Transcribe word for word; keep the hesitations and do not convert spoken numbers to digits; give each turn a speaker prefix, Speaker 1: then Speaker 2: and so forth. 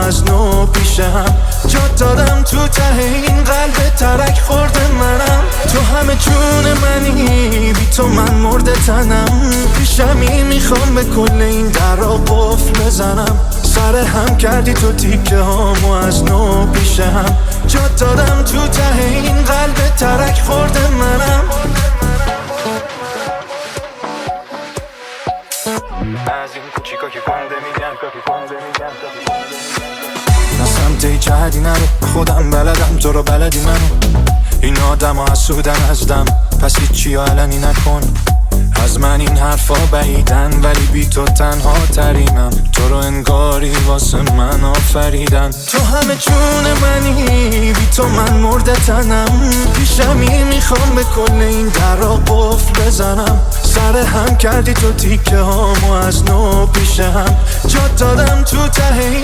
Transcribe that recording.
Speaker 1: از نو پیش هم جات دادم تو ته این قلب ترک خورده منم. تو همه جون منی، بی تو من مرده تنم. پیشمی میخوام به کل این درا قفل بزنم. سر هم کردی تو تیکه هامو از نو پیش هم جات دادم تو ته این قلب ترک خورده منم. از این کوچیکا که کنده میگن نه سمت جهدی نرو، خودم بلدم تو رو بلدی منو. این آدم ها حسودن از دم، پس هیچی علنی نکن. از من این حرفا بعیدن ولی بی تو تنها ترینم. تو رو انگاری واسه من آفریدن. تو همه جون منی، بی تو من مرده تنم. پیشمی میخوام به کل این درا قفل بزنم. سر هم کردی تو تیکه هامو از نو پیش هم جات دادم تو ته این